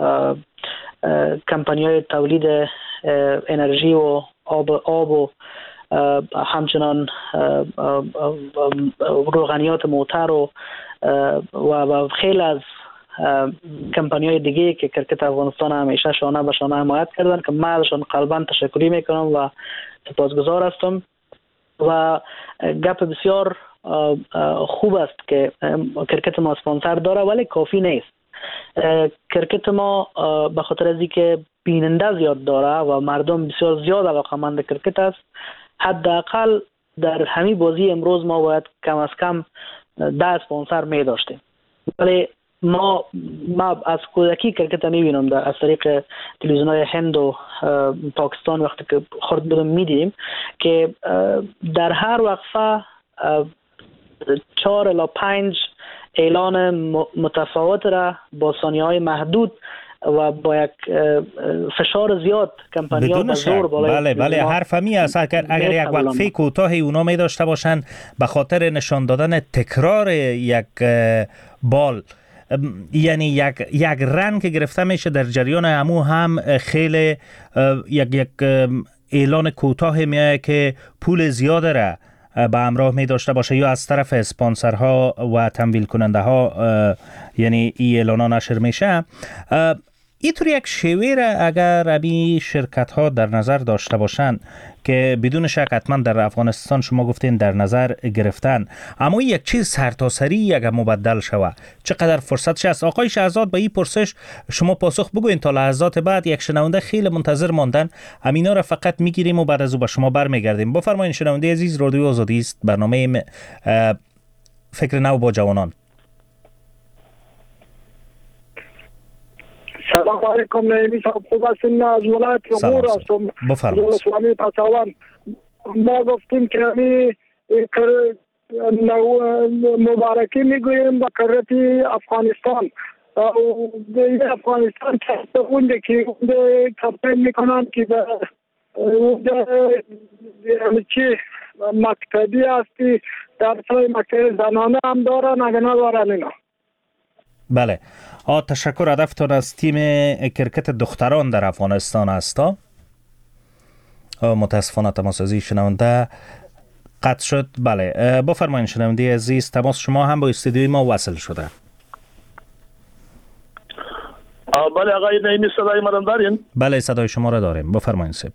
کمپانی های تولید انرژی و آب و همچنان روغنیات موتر و خیلی از کمپانی های دیگه که کرکت افغانستان همیشه شانه به شانه حمایت کردن که من ازشان قلباً تشکری میکنم و سپاسگزار هستم. و گپ بسیار خوب است که کرکت ما اسپانسر داره، ولی کافی نیست. کرکت ما به خاطر از اینکه بیننده زیاد داره و مردم بسیار زیاد علاقه‌مند کرکت است، حداقل در همین بازی امروز ما باید کم از کم 10 اسپانسر می داشتیم. ولی ما از کودکی کرکت میبینم از طریق تلویزیون‌های هند و پاکستان وقتی که خرد بودم میدیدیم که در هر وقفه 4 الی 5 اعلان متفاوت را با ثانیه‌های محدود و با یک فشار زیاد کمپانی‌ها به زور بالای بله حرفمی است. اگر یک وقفه کوتاهی اونا می داشته باشن به خاطر نشان دادن تکرار یک بال، یعنی یک رن که گرفته میشه در جریان همو هم خیلی یک اعلان کوتاه میایه که پول زیاده را به همراه می داشته باشه، یا از طرف اسپانسرها و تمویل کننده ها یعنی این اعلان نشر میشه. اینطور یک شیوه را اگر ابی شرکت ها در نظر داشته باشن که بدون شک حتما در افغانستان شما گفتین در نظر گرفتن، اما یک چیز سرتاسری اگر مبدل شود چقدر فرصتش است؟ آقای شهزاد به این پرسش شما پاسخ بگوین تا لحظات بعد. یک شنونده خیلی منتظر ماندن، همینا را فقط میگیریم و بعد از او به شما برمیگردیم. بفرمایید شنونده عزیز، رادیو آزادی است، برنامه فکر نو با جوانان. سلام علیکم. نعیمی صاحب خوب هستین؟ از ولایت غور هستم. بفرمایید. ما گفتیم که مبارکی میگوییم به کرکت افغانستان. افغانستان که اونده که کمپین میکنن که چی مکتبی هستی، درسای مکتب زنانه هم دارن اگه ندارن اینا. بله. تشکر. هدفتون از تیم کرکت دختران در افغانستان است. متاسفانه تماس از شنونده قطع شد. بله بفرمایید شنونده عزیز، تماس شما هم با استودیوی ما وصل شده. بله آقای نعیمی، صدای ما دارین؟ بله صدای شما را داریم، بفرمایید سب.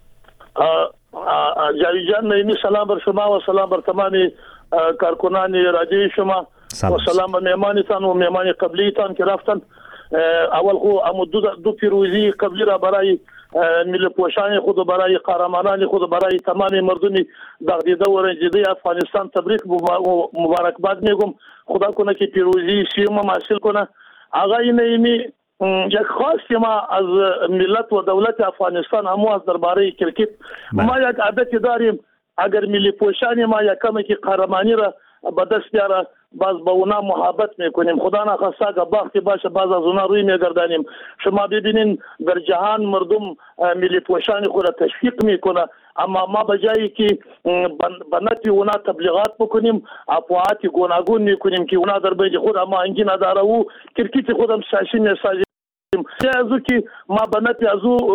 جاوید جان نعیمی، سلام بر شما و سلام بر تمام کارکنان رادیوی شما و سلام به مهمانتان و مهمان قبلیتان که رفتن. اول خو دو پیروزی قبلی را برای ملی پوشان خود و برای قهرمانان خود و برای تمام مردم دغدیده و رنجیده افغانستان تبریک و مبارکباد میگم. خدا کنه که پیروزی سیوم حاصل کنه. آقای نعیمی، یک خواست ما از ملت و دولت افغانستان همو از درباره کرکت ما یک عادت داریم، اگر ملی پوشان ما یک کمی که قهرمانی را به دست بیاره باز با اونا محبت میکنیم. خدا نخواسته که باختی باشه باز از اونا روی میگردانیم. شما ببینین در جهان مردم ملی پوشان خود را تشویق میکنه، اما ما به جایی که به نفع اونا تبلیغات بکنیم افواهات گوناگون میکنیم که اونا در بین خود اما انگی نداره و کرکت خودم سیاسی میسازی ازو که ما بنفی ازو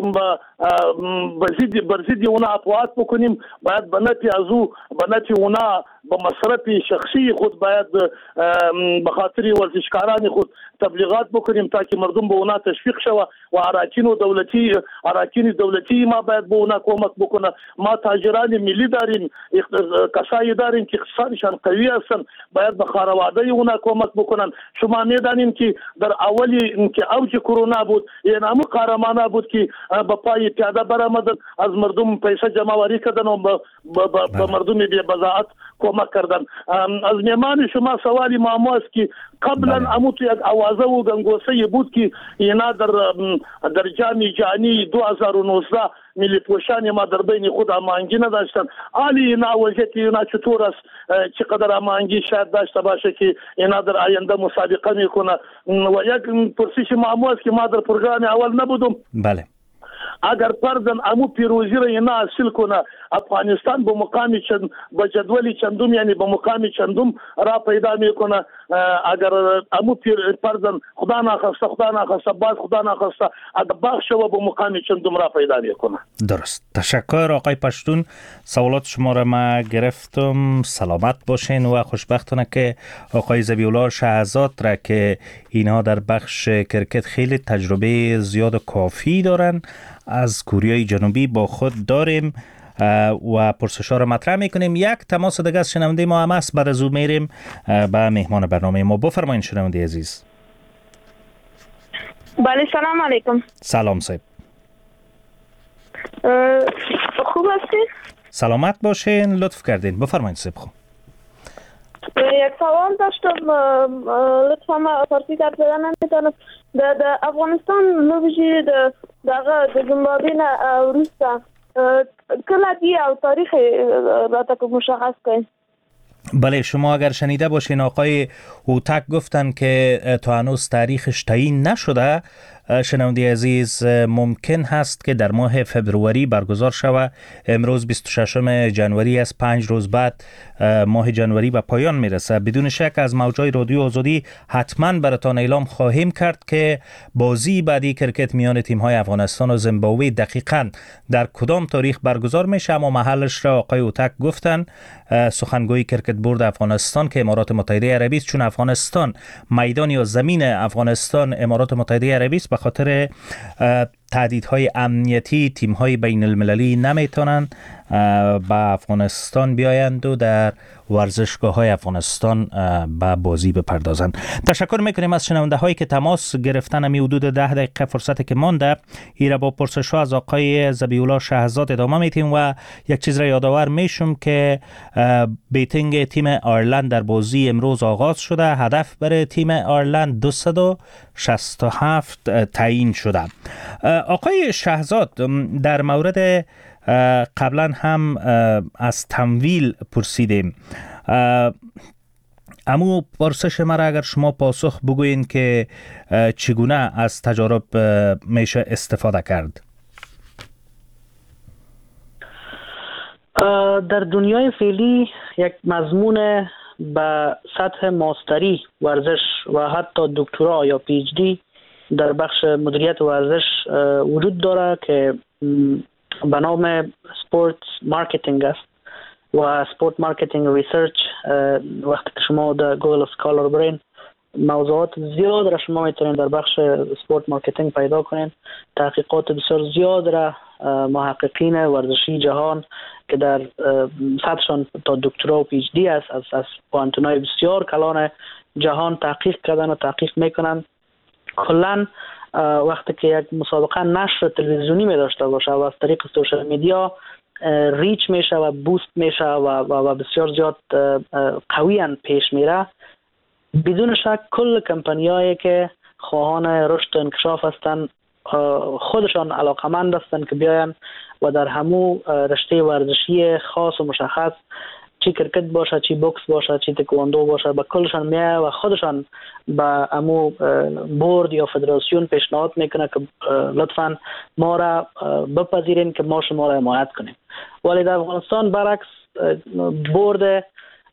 برزیدی اونا اطواعات بکنیم، باید بنفی اونا به مصرف شخصی خود باید به خاطر ورزشکاران خود تبلیغات بکنیم تا که مردم به اونا تشویق شوه و اراکین دولتی ما باید به اونا کمک بکنه. ما تاجران ملی داریم، کسایی داریم که اقتصادشان قوی هستن، باید به خانواده اونا کمک بکنن. شما میدانیم که در اولی که اوج کرونا بود این همه قهرمانا بود که به پای پیاده برآمدن، از مردم پیسه جمع آوری کردن و به مردم بی بضاعت کمک کردن. از میمان شما سوالی معمو است که قبلا امو تو یک اوازه و گنگوسه بود که اینا در جام جهانی 2019 ملی پوشان ما در بین خود امانگی نداشتن. عالی اینا وضعیت اینا چطور است، چقدر امانگی شاید داشته باشه که اینا در آینده مسابقه میکنه. و یک پرسش معمو است که ما در پروگرام اول نبودم. بله، اگر فرضاً امو پیروزی را اینا حاصل کنه، افغانستان به مقام به جدول چندم یعنی به مقام چندم را پیدا میکنه. اگر امو فرضاً خدا نخواسته باز خدا نخواسته اگر بخش و به مقام چندم را پیدا میکنه. درست. تشکر آقای پشتون. سوالات شما را ما گرفتم. سلامت باشین و خوشبختانه که آقای ذبیح‌الله شهزاد را که اینها در بخش کرکت خیلی تجربه زیاد و کافی دارن از کوریای جنوبی با خود داریم و پرسش‌ها را مطرح میکنیم. یک تماس دیگه از شنونده ما هم است، بعد از او میریم به مهمان برنامه ما. بفرمایید شنونده عزیز. بله، سلام علیکم. سلام صاحب. خوب هستید؟ سلامت باشین، لطف کردین. بفرمایید صاحب. خوب. یک سوال داشتم، لطفا ما پرسی کرد بدن نمیتونم. در افغانستان لوبیجی در زیمبابوی روستا کلا دی او تاریخ را تک مشخص کنید. بله، شما اگر شنیده باشین آقای هوتک گفتن که تا هنوز تاریخش تعیین نشده. شنونده عزیز، ممکن هست که در ماه فبروری برگزار شود. امروز 26 جنوری است، 5 روز بعد ماه جنوری به پایان میرسه. بدون شک از موجای رادیو آزادی حتما براتان اعلام خواهیم کرد که بازی بعدی کرکت میان تیم‌های افغانستان و زیمبابوه دقیقاً در کدام تاریخ برگزار میشه، اما محلش را آقای هوتک گفتن. سخنگوی کرکت بورد افغانستان که امارات متحده عربی است، چون افغانستان میدان یا زمین افغانستان امارات متحده عربی است، به خاطر تهدیدهای امنیتی تیم‌های بین المللی نمیتونن به افغانستان بیایند و در ورزشگاه‌های افغانستان به بازی بپردازند. تشکر میکنیم از شنونده هایی که تماس گرفتن. می حدود 10 دقیقه فرصتی که مانده ایرا با پرسش‌ها از آقای ذبیح‌الله شهزاد ادامه میتیم و یک چیز را یادآور میشم که بیتینگ تیم آیرلند در بازی امروز آغاز شده. هدف برای تیم آیرلند 267 تعیین شده. آقای شهزاد، در مورد قبلا هم از تمویل پرسیدیم. امو پرسش مرا اگر شما پاسخ بگوین که چگونه از تجارب میشه استفاده کرد؟ در دنیای فعلی یک مضمون به سطح ماستری ورزش و حتی دکترا یا پی اچ دی در بخش مدیریت ورزش وجود داره که به نام سپورت مارکتینگ است و سپورت مارکتینگ ریسرچ. وقتی که شما در گوگل اسکالر برین موضوعات زیاد را شما میتونید در بخش سپورت مارکتینگ پیدا کنید. تحقیقات بسیار زیاد را محققین ورزشی جهان که در سطحشان تا دکترا و پی اچ دی است از پوانتونای بسیار کلان جهان تحقیق کردن و تحقیق میکنن. کلا وقتی که یک مسابقه نشر تلویزیونی می داشته باشه و از طریق سوشال میدیا ریچ میشه و بوست میشه و بسیار زیاد قویاً پیش میره، بدون شک کل کمپانیایی که خواهان رشد و انکشاف هستن خودشان علاقمند هستن که بیاین و در همو رشته ورزشی خاص و مشخص، چی کرکت باشه، چی بوکس باشه، چی تکواندو باشه، به کلشان میایه و خودشان به امو بورد یا فدراسیون پیشنهاد میکنه که لطفاً ما را بپذیرین که ما شما را حمایت کنیم. ولی در افغانستان برعکس بورد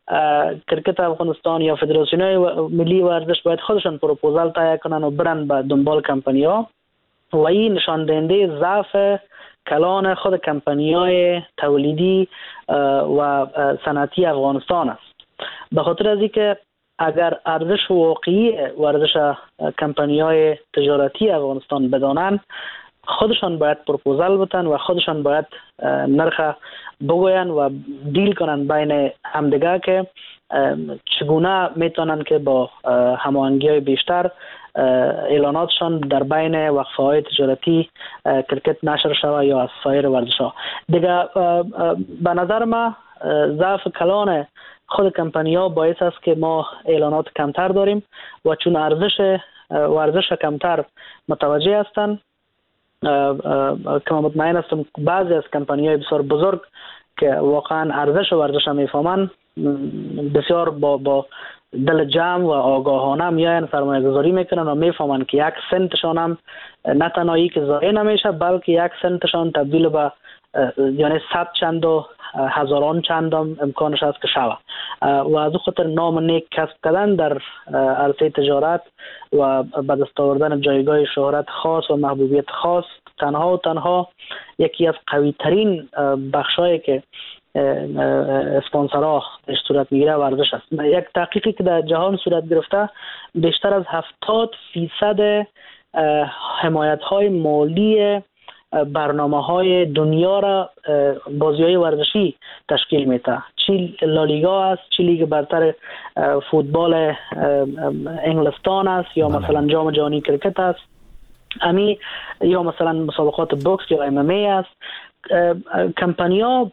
کرکت افغانستان یا فدراسیون ملی ورزش باید خودشان پروپوزال تهیه کنن و برن به دنبال کمپانی‌ها و این نشان دهنده ضعف کلان خود کمپانی‌های تولیدی و صنعتی افغانستان است. به خاطر از اینکه اگر ارزش واقعی ورزش کمپانی‌های تجارتی افغانستان بدانند، خودشان باید پروپوزال بتن و خودشان باید نرخ بگوین و دیل کنن بین همدیگه که چگونه میتونن که با هماهنگی‌های بیشتر اعلاناتشان در بین وقفه‌های تجارتی کرکت نشر شود یا از سایر ورزش‌ها. دیگه به نظر ما ضعف کلان خود کمپانی‌ها باعث است که ما اعلانات کمتر داریم و چون ورزش کمتر متوجه هستند که من مطمئن هستم بعضی از کمپانی‌های بسیار بزرگ که واقعا ارزش ورزش میفهمند بسیار با دل جمع و آگاهانه میاین سرمایه گذاری میکنن و میفهمن که 1 سنتشان هم نه تنهایی که ضایع نمیشه بلکه 1 سنتشان تبدیل به یعنی 100 چند و هزاران چند هم امکانش هست که شوه و از خاطر نام نیک کسب کردن در عرصه تجارت و به دست آوردن جایگاه شهرت خاص و محبوبیت خاص تنها یکی از قوی ترین بخشایی که اسپانسرها در صورت میگیره ورزش است. یک تحقیقی که در جهان صورت گرفته بیشتر از 70% حمایت های مالی برنامه های دنیا را بازی های ورزشی تشکیل میده. چی لالیگا است، چی لیگ برتر فوتبال انگلستان است یا مثلا جام جهانی کرکت است یا مثلا مسابقات بوکس یا MMA است. کمپانی‌های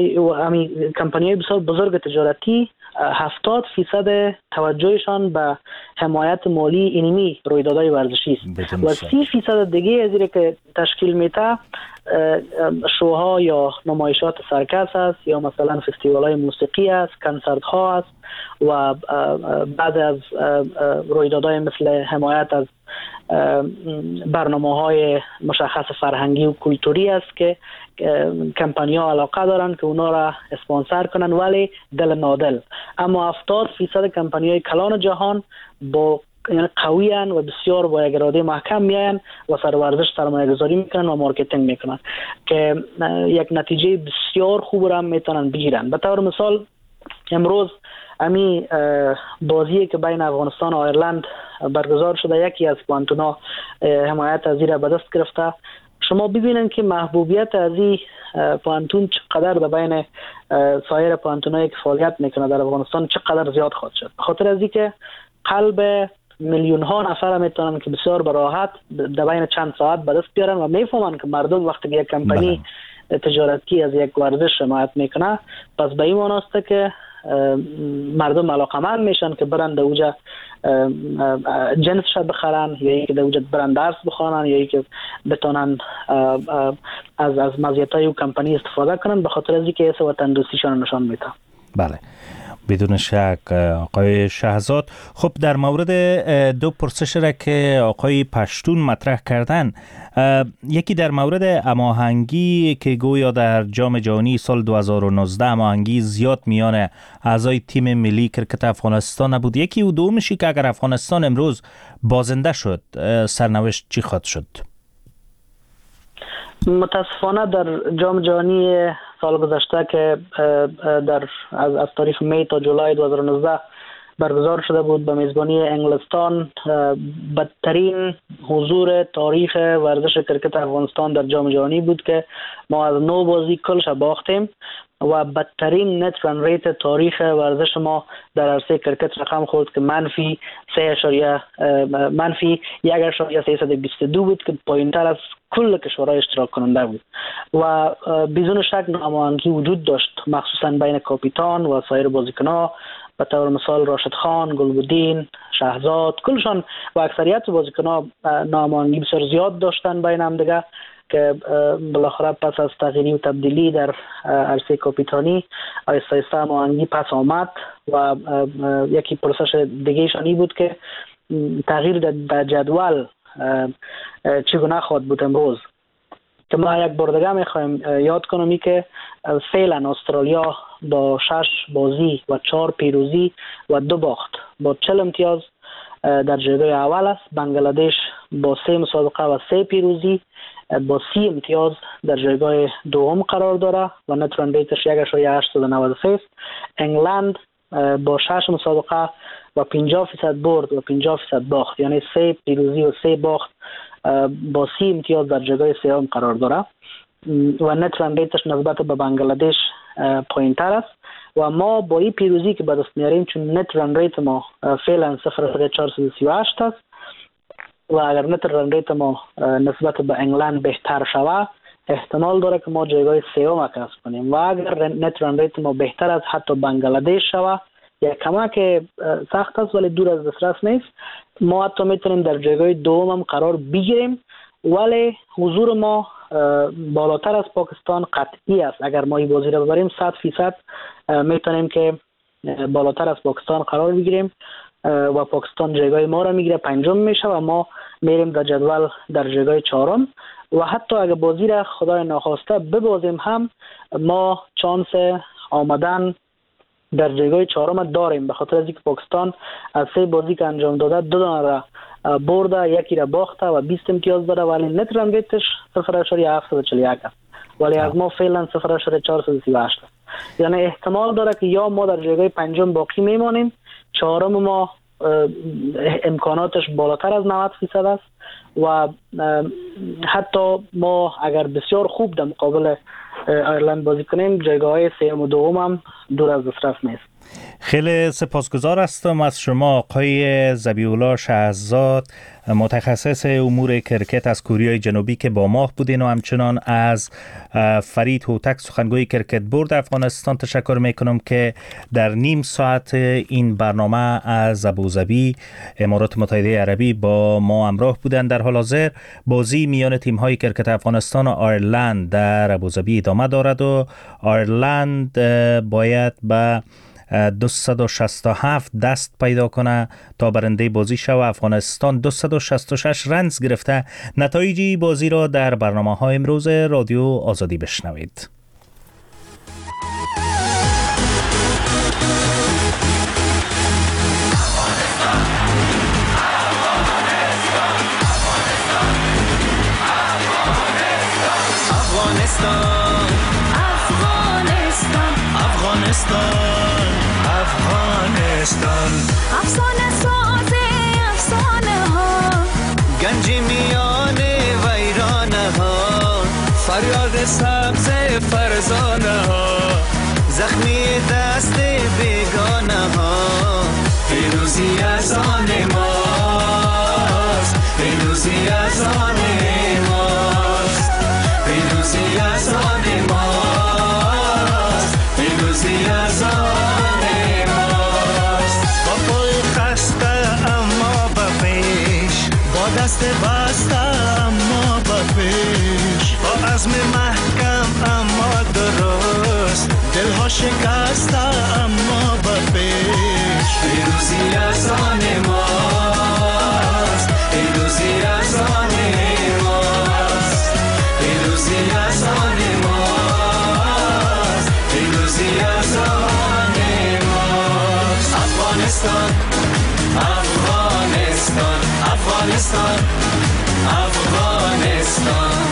بسیار بزرگ تجارتی 70% توجهشان به حمایت مالی اینمی رویدادهای ورزشی است و 30% دیگه از این که تشکیل میده شوها یا نمایشات سرکس است یا مثلا فستیوال‌های موسیقی است، کنسرت ها است و بعض از رویدادهای مثل حمایت از برنامه‌های مشخص فرهنگی و کلتوری است که کمپانی‌ها علاقه دارن که اونا را اسپانسر کنن ولی دل نادل. اما 70% کمپانی‌های کلان جهان با یعنی قویان و بسیار با یک اراده محکم میاین و سر ورزش سرمایه گذاری میکنن و مارکتینگ میکنن که یک نتیجه بسیار خوب را میتونن بگیرن. به طور مثال امروز بازی که بین افغانستان و ایرلند برگزار شده یکی از پوانتونا حمایت از این را به دست گرفته. شما ببینن که محبوبیت از این پوانتون چقدر در بین سایر پوانتونایی که فعالیت میکنه در افغانستان چقدر زیاد خواهد شد. خاطر از اینکه قلب میلیون ها نفر میتونن که بسیار به راحت در بین چند ساعت به دست بیارن و میفهمن که مردم وقتی یک کمپانی تجارتی از یک ورزش حمایت میکنه پس به این معنی است که مردم علاقمند میشن که برن در اوجا جنسش بخرن یا اینکه در اوجا برن درس بخوانن یا اینکه بتونن از مزیت‌های او کمپانی استفاده کنن به خاطر از اینکه حس وطن دوستیشان نشان میده. بله بدون شک آقای شهزاد. خب در مورد دو پرسش را که آقای پشتون مطرح کردن، یکی در مورد هماهنگی که گویا در جام جهانی سال 2019 هماهنگی زیاد میان اعضای تیم ملی کرکت افغانستان نبود، یکی و دومشی که اگر افغانستان امروز بازنده شد سرنوشت چی خواهد شد؟ متاسفانه در جام جهانی سال گذشته که از تاریخ می تا جولای 2019 برگزار شده بود به میزبانی انگلستان، بدترین حضور تاریخ ورزش کرکت افغانستان در جام جهانی بود که ما از 9 بازی کلش باختیم و بدترین نت رن ریت تاریخ ورزش ما در عرصه کرکت رقم خورد که منفی 1.322 بود که پایین‌تر از کل کشورهای اشتراک کننده بود و بدون شک ناهماهنگی وجود داشت مخصوصا بین کاپیتان و سایر بازیکن‌ها، به طور مثال راشد خان، گلبدین، شهزاد، کلشان و اکثریت بازیکن‌ها ناهماهنگی بسیار زیاد داشتن بین هم دیگه که بالاخره پس از تغییری و تبدیلی در عرصه کاپیتانی آهسته آهسته هماهنگی پس آمد و یکی پرسش دیگه شانی بود که تغییر در جدول چگونه خواهد بود امروز که ما یک بار دیگه میخوایم یاد کنم که فعلا استرالیا با 6 بازی و 4 پیروزی و 2 باخت با 40 امتیاز در جایگاه اول است. بنگلادش با 3 مسابقه و 3 پیروزی با 30 امتیاز در جایگاه دوم قرار داره و نت ران ریتش 1.893 است. انگلند با 6 مسابقه و 50% برد و 50% باخت، یعنی 3 پیروزی و 3 باخت با 30 امتیاز در جایگاه سوم قرار داره و نت ران ریتش نسبت به بنگلادش پایین‌تر است و ما با این پیروزی که به دست میاریم، چون نت ران ریت ما فعلا 0.438 است و اگر نت ران ریت ما نسبت به انگلند بهتر شود، احتمال داره که ما جایگاه سوم کسب کنیم و اگر نت ران ریت ما بهتر از حتی بنگلادش شود، یک کمک سخت است ولی دور از دسترس نیست، ما حتی میتونیم در جایگاه دوم هم قرار بگیریم، ولی حضور ما بالاتر از پاکستان قطعی است. اگر ما این بازی را ببریم 100% میتونیم که بالاتر از پاکستان قرار بگیریم و پاکستان جایگاه ما را میگیره، پنجم میشه و ما میریم در جدول در جایگاه چهارم و حتی اگر بازی را خدای ناخواسته ببازیم هم ما چانس آمدن در جایگاه چهارم داریم، به خاطر از اینکه پاکستان از 3 بازی که انجام داده 2 دانه را برده، یکی را باخته و 20 امتیاز داره، ولی نت ران ریتش 0.741 است ولی از ما فعلا 0.438 است. یعنی احتمال داره که یا ما در جایگاه پنجم باقی میمانیم، چهارم ما امکاناتش بالاتر از 90% است و حتی ما اگر بسیار خوب در مقابل ایرلند بازی کنیم، جایگاه های سوم و دوم هم دور از دسترس نیست. خیلی سپاسگزار هستم از شما آقای ذبیح‌الله شهزاد، متخصص امور کرکت از کره جنوبی که با ما بودین و همچنان از فرید هوتک سخنگوی کرکت بورد افغانستان تشکر میکنم که در نیم ساعت این برنامه از ابوظبی امارات متحده عربی با ما همراه بودن. در حال حاضر بازی میان تیم‌های کرکت افغانستان و آیرلند در ابوظبی ادامه دارد و آیرلند باید به 267 دست پیدا کنه تا برنده بازی شود. افغانستان 266 رنز گرفته. نتایج بازی را در برنامه‌های امروز رادیو آزادی بشنوید. افغانستان افسانه ساز افسانه ها، گنج میان ویرانه ها، فریاد سبز فرزانه ها، زخمی دست بیگانه ها، پیروزی از آن ماست، پیروزی از آن ماست، پیروزی از آن ماست، پیروزی از آن دست بسته اما به پیش، با عزم محکم اما درست، دلها شکسته اما به پیش، پیروزی از آن ماست، پیروزی از آن ماست، پیروزی از آن ماست، پیروزی از آن ماست. افغانستان افغانستان افغانستان افغانستان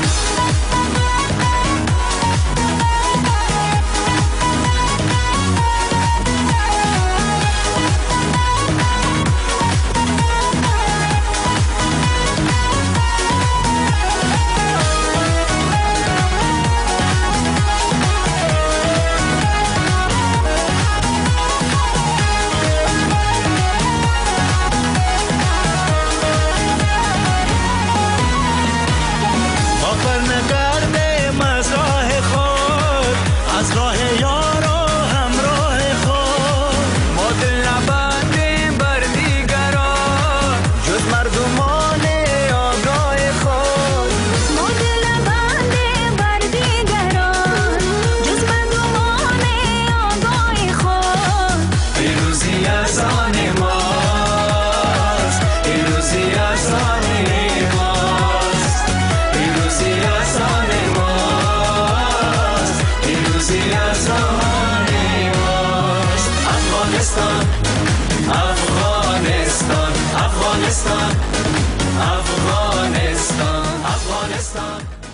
افغانستان افغانستان